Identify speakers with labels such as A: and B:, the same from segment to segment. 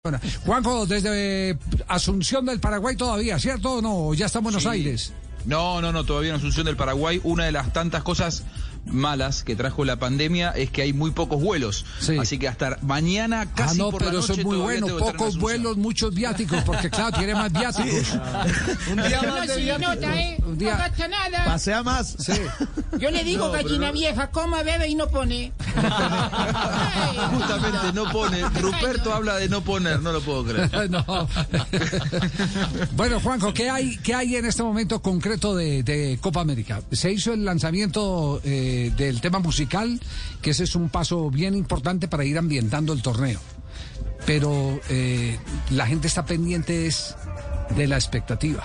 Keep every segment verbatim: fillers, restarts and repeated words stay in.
A: Bueno, Juanjo, desde Asunción del Paraguay todavía, ¿cierto o no? ¿Ya está en Buenos sí. Aires?
B: No, no, no, todavía en Asunción del Paraguay. Una de las tantas cosas malas que trajo la pandemia es que hay muy pocos vuelos. Sí. Así que hasta mañana casi
A: ah, no,
B: por
A: pero
B: la
A: eso
B: noche
A: es muy bueno. Pocos vuelos, muchos viáticos, porque claro, tiene más viáticos. Sí.
C: Un día más de viáticos.
D: Nota, ¿eh?
A: Un día...
D: No gasta nada.
C: Pasea más.
A: Sí.
D: Yo le digo, no, gallina no... vieja, coma, bebe y no pone.
B: Ay, justamente, no pone. Ruperto habla de no poner, no lo puedo creer.
A: No. Bueno, Juanjo, ¿qué hay, qué hay en este momento concreto de, de Copa América? Se hizo el lanzamiento eh, del tema musical, que ese es un paso bien importante para ir ambientando el torneo. Pero eh, la gente está pendiente es de la expectativa.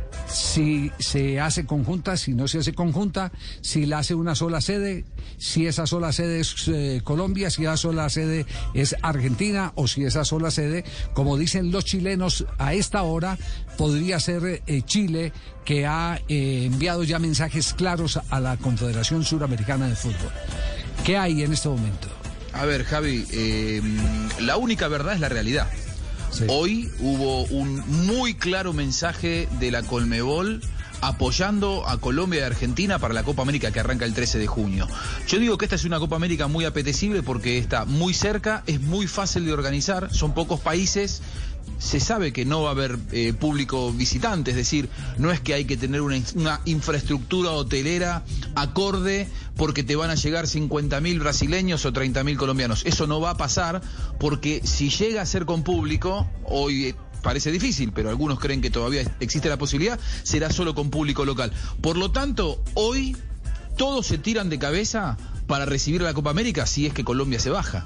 A: Si se hace conjunta, si no se hace conjunta, si la hace una sola sede, si esa sola sede es eh, Colombia, si esa sola sede es Argentina o si esa sola sede, como dicen los chilenos a esta hora, podría ser eh, Chile, que ha eh, enviado ya mensajes claros a la Confederación Suramericana de Fútbol. ¿Qué hay en este momento?
B: A ver, Javi, eh, la única verdad es la realidad. Sí. Hoy hubo un muy claro mensaje de la Conmebol apoyando a Colombia y Argentina para la Copa América que arranca el trece de junio. Yo digo que esta es una Copa América muy apetecible porque está muy cerca, es muy fácil de organizar, son pocos países. Se sabe que no va a haber eh, público visitante, es decir, no es que hay que tener una, una infraestructura hotelera acorde porque te van a llegar cincuenta mil brasileños o treinta mil colombianos. Eso no va a pasar porque si llega a ser con público, hoy parece difícil, pero algunos creen que todavía existe la posibilidad, será solo con público local. Por lo tanto, hoy todos se tiran de cabeza para recibir la Copa América si es que Colombia se baja.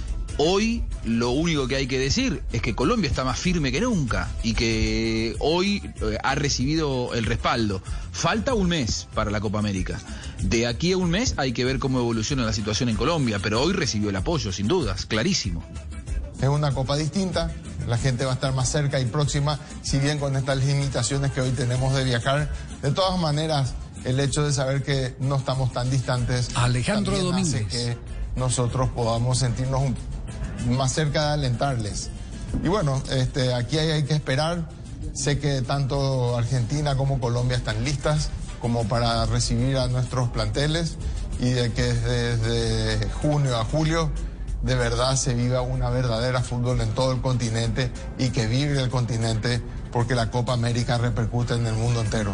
B: Hoy lo único que hay que decir es que Colombia está más firme que nunca y que hoy eh, ha recibido el respaldo. Falta un mes para la Copa América. De aquí a un mes hay que ver cómo evoluciona la situación en Colombia, pero hoy recibió el apoyo, sin dudas, clarísimo.
E: Es una Copa distinta, la gente va a estar más cerca y próxima, si bien con estas limitaciones que hoy tenemos de viajar. De todas maneras, el hecho de saber que no estamos tan distantes...
A: Alejandro Domínguez.
E: Hace que nosotros podamos sentirnos un más cerca de alentarles. Y bueno, este, aquí hay, hay que esperar. Sé que tanto Argentina como Colombia están listas como para recibir a nuestros planteles y de que desde junio a julio de verdad se viva una verdadera fútbol en todo el continente y que vive el continente porque la Copa América repercute en el mundo entero.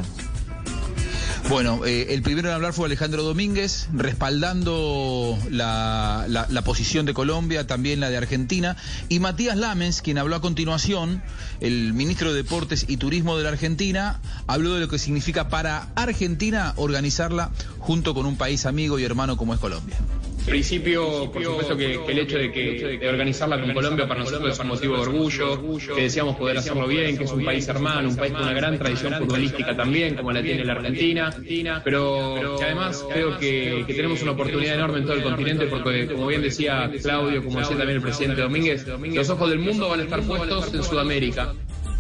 B: Bueno, eh, el primero en hablar fue Alejandro Domínguez, respaldando la, la, la posición de Colombia, también la de Argentina, y Matías Lamens, quien habló a continuación, el ministro de Deportes y Turismo de la Argentina, habló de lo que significa para Argentina organizarla junto con un país amigo y hermano como es Colombia.
F: En principio, por supuesto que, que el hecho de que de organizarla con Colombia para nosotros es un motivo de orgullo, que deseamos poder hacerlo bien, que es un país hermano, un país con una gran tradición futbolística también, como la tiene la Argentina, pero que además creo que, que tenemos una oportunidad enorme en todo el continente porque, como bien decía Claudio, como decía también el presidente Domínguez, los ojos del mundo van a estar puestos en Sudamérica.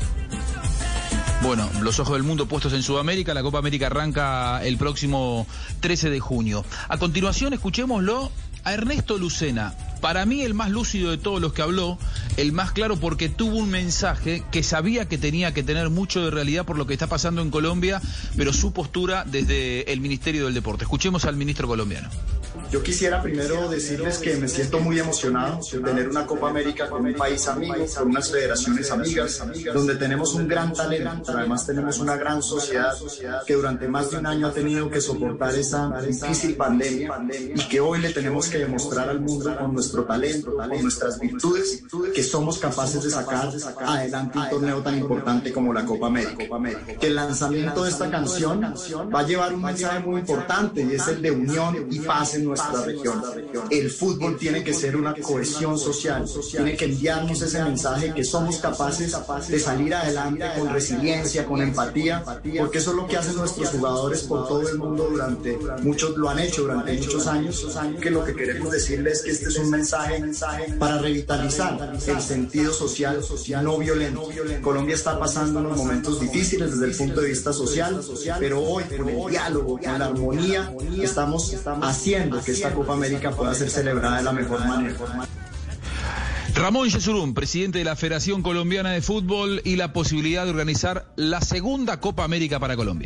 B: Bueno, los ojos del mundo puestos en Sudamérica, la Copa América arranca el próximo trece de junio. A continuación, escuchémoslo a Ernesto Lucena. Para mí el más lúcido de todos los que habló, el más claro porque tuvo un mensaje que sabía que tenía que tener mucho de realidad por lo que está pasando en Colombia, pero su postura desde el Ministerio del Deporte. Escuchemos al ministro colombiano.
G: Yo quisiera primero decirles que me siento muy emocionado de tener una Copa América con un país amigo, con unas federaciones amigas, donde tenemos un gran talento, pero además tenemos una gran sociedad que durante más de un año ha tenido que soportar esa difícil pandemia y que hoy le tenemos que demostrar al mundo con nuestro talento, con nuestras virtudes, que somos capaces de sacar adelante un torneo tan importante como la Copa América. Que el lanzamiento de esta canción va a llevar un mensaje muy importante y es el de unión y paz en nuestra región. El fútbol tiene que ser una cohesión social, tiene que enviarnos ese mensaje que somos capaces de salir adelante con resiliencia, con empatía, porque eso es lo que hacen nuestros jugadores por todo el mundo durante muchos, lo han hecho durante muchos años, que lo que queremos decirles es que este es un mensaje para revitalizar el sentido social no violento. Colombia está pasando unos momentos difíciles desde el punto de vista social, pero hoy con el diálogo, con la armonía, estamos haciendo que esta Copa América pueda ser celebrada de la mejor manera.
B: Ramón Yesurún, presidente de la Federación Colombiana de Fútbol, y la posibilidad de organizar la segunda Copa América para Colombia.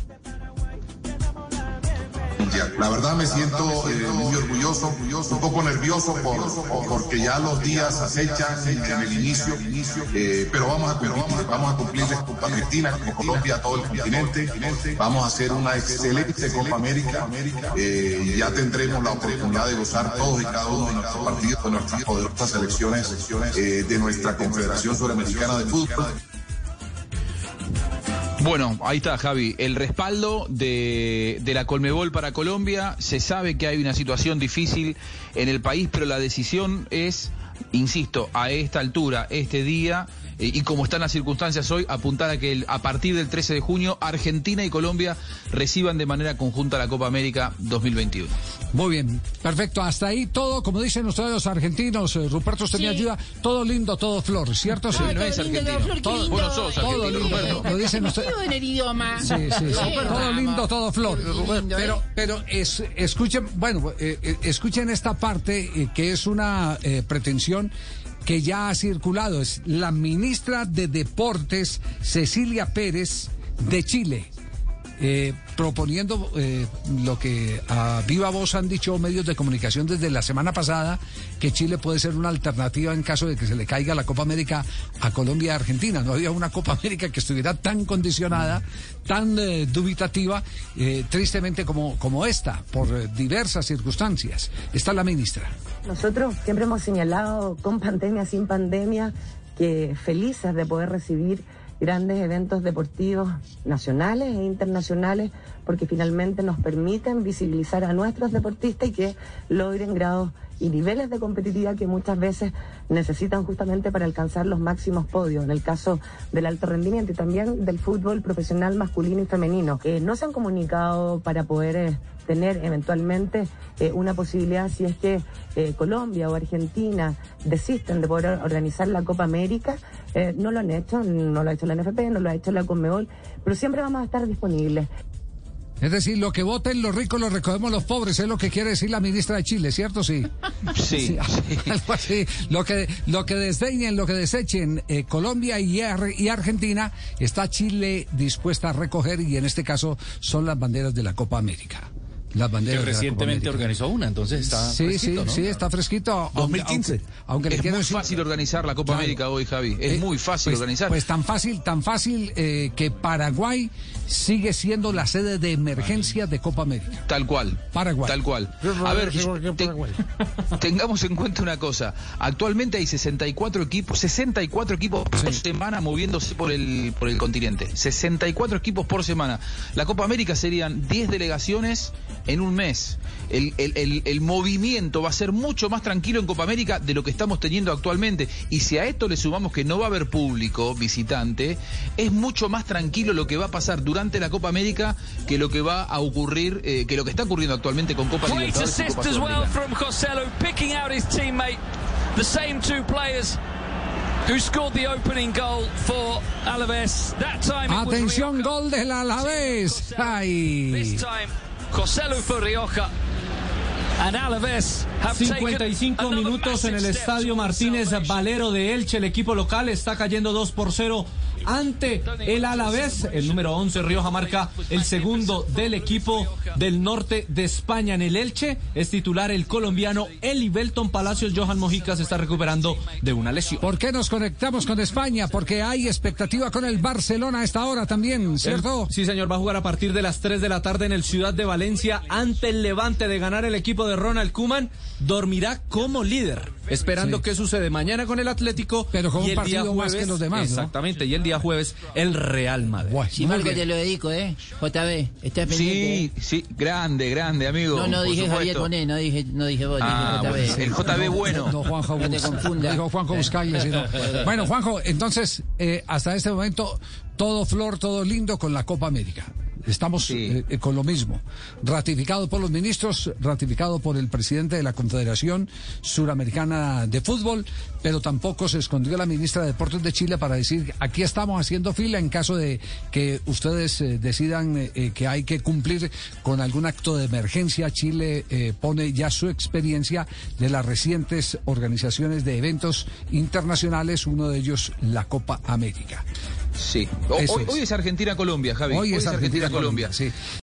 H: La verdad me siento eh, muy orgulloso, un poco nervioso por, porque ya los días acechan en el inicio, eh, pero vamos a cumplir, vamos a cumplir Copa Argentina, como Colombia, a todo el continente. Vamos a hacer una excelente Copa América. Eh, ya tendremos la oportunidad de gozar todos y cada uno de nuestros partidos, de nuestras poderosas selecciones, eh, de nuestra Confederación Suramericana de Fútbol.
B: Bueno, ahí está, Javi, el respaldo de, de la Conmebol para Colombia. Se sabe que hay una situación difícil en el país, pero la decisión es, insisto, a esta altura, este día, eh, y como están las circunstancias hoy, apuntar a que el, a partir del trece de junio, Argentina y Colombia reciban de manera conjunta la Copa América dos mil veintiuno.
A: Muy bien, perfecto, hasta ahí todo, como dicen ustedes los argentinos, eh, Ruperto tenía sí. ayuda, todo lindo, todo flor, ¿cierto?
D: No,
A: sí,
D: todo
B: no es
D: lindo,
B: argentino.
D: Flor,
B: todo, bueno, sos
A: todo
B: argentino,
A: lindo,
B: Ruperto.
A: lo dicen ustedes.
D: en el idioma.
A: Sí, sí, sí.
D: Sí,
A: todo
D: vamos.
A: lindo, todo flor.
D: Lindo,
A: pero,
D: ¿eh?
A: pero es, escuchen, bueno, eh, eh, escuchen esta parte eh, que es una eh, pretensión que ya ha circulado. Es la ministra de Deportes, Cecilia Pérez, de Chile. Eh, proponiendo eh, lo que a viva voz han dicho medios de comunicación desde la semana pasada, que Chile puede ser una alternativa en caso de que se le caiga la Copa América a Colombia y Argentina. No había una Copa América que estuviera tan condicionada, tan eh, dubitativa, eh, tristemente como, como esta, por eh, diversas circunstancias. Está la ministra.
I: Nosotros siempre hemos señalado, con pandemia, sin pandemia, que felices de poder recibir grandes eventos deportivos nacionales e internacionales, porque finalmente nos permiten visibilizar a nuestros deportistas y que logren grados y niveles de competitividad que muchas veces necesitan justamente para alcanzar los máximos podios, en el caso del alto rendimiento y también del fútbol profesional masculino y femenino. Eh, no se han comunicado para poder eh, tener eventualmente eh, una posibilidad si es que eh, Colombia o Argentina desisten de poder organizar la Copa América. Eh, no lo han hecho, no lo ha hecho la N F P, no lo ha hecho la Conmebol, pero siempre vamos a estar disponibles.
A: Es decir, lo que voten los ricos lo recogemos los pobres, es lo que quiere decir la ministra de Chile, ¿cierto? Sí.
B: Sí.
A: sí algo así. Lo que, lo que desdeñen, lo que desechen eh, Colombia y, Ar y Argentina, está Chile dispuesta a recoger, y en este caso son las banderas de la Copa América. Las banderas
J: que recientemente organizó una, entonces está
A: sí,
J: fresquito,
A: sí,
J: ¿no?
A: sí, está fresquito.
J: dos mil quince.
A: Aunque, aunque
B: es
A: le
B: muy
A: decir,
B: fácil organizar la Copa claro, América hoy, Javi. Es eh, muy fácil
A: pues,
B: organizar.
A: Pues tan fácil, tan fácil eh, que Paraguay sigue siendo la sede de emergencia de Copa América.
B: Tal cual.
A: Paraguay.
B: Tal cual. A ver, te, tengamos en cuenta una cosa. Actualmente hay sesenta y cuatro equipos, sesenta y cuatro equipos sí. por semana moviéndose por el por el continente. sesenta y cuatro equipos por semana. La Copa América serían diez delegaciones en un mes. El, el, el, el movimiento va a ser mucho más tranquilo en Copa América de lo que estamos teniendo actualmente. Y si a esto le sumamos que no va a haber público visitante, es mucho más tranquilo lo que va a pasar durante la Copa América que lo que va a ocurrir, eh, que lo que está ocurriendo actualmente con Copa Libertadores y Copa Sudamericana.
A: Atención, gol del Alavés. Ay.
K: Joselu Rioja.
L: cincuenta y cinco minutos en el Estadio Martínez Valero de Elche. El equipo local está cayendo dos por cero ante el Alavés. El número once, Rioja, marca el segundo del equipo del norte de España. En el Elche es titular el colombiano Eli Belton Palacios. Johan Mojica se está recuperando de una lesión.
A: ¿Por qué nos conectamos con España? Porque hay expectativa con el Barcelona a esta hora también, ¿cierto?
L: El, sí, señor, va a jugar a partir de las tres de la tarde en el Ciudad de Valencia ante el Levante. De ganar el equipo de Ronald Koeman, dormirá como líder, esperando sí. qué sucede mañana con el Atlético.
A: Pero con
L: y
A: un
L: el
A: partido
L: día jueves,
A: más que los demás,
L: exactamente,
A: ¿no?
L: Y el día jueves el Real Madrid.
D: Bueno, si Marco te lo dedico, ¿eh? J B, está pendiente.
B: Sí, sí, grande, grande, amigo.
D: No, no dije Javier Bonet, no dije, no dije vos,
B: ah,
D: dije J B.
B: Bueno, el J B bueno.
A: No, no Juanjo,
D: no te confundas.
A: Dijo Juanjo Buscaglia, sino. Bueno, Juanjo, entonces, eh, hasta este momento, todo flor, todo lindo con la Copa América. Estamos
B: Sí.
A: eh, con lo mismo. Ratificado por los ministros, ratificado por el presidente de la Confederación Suramericana de Fútbol, pero tampoco se escondió la ministra de Deportes de Chile para decir, aquí estamos haciendo fila en caso de que ustedes eh, decidan eh, que hay que cumplir con algún acto de emergencia. Chile eh, pone ya su experiencia de las recientes organizaciones de eventos internacionales, uno de ellos la Copa América.
B: Sí. O-
A: Eso
B: hoy,
A: es.
B: hoy es Argentina-Colombia, Javi.
A: Hoy es Argentina-Colombia,
B: Argentina-Colombia.
A: sí.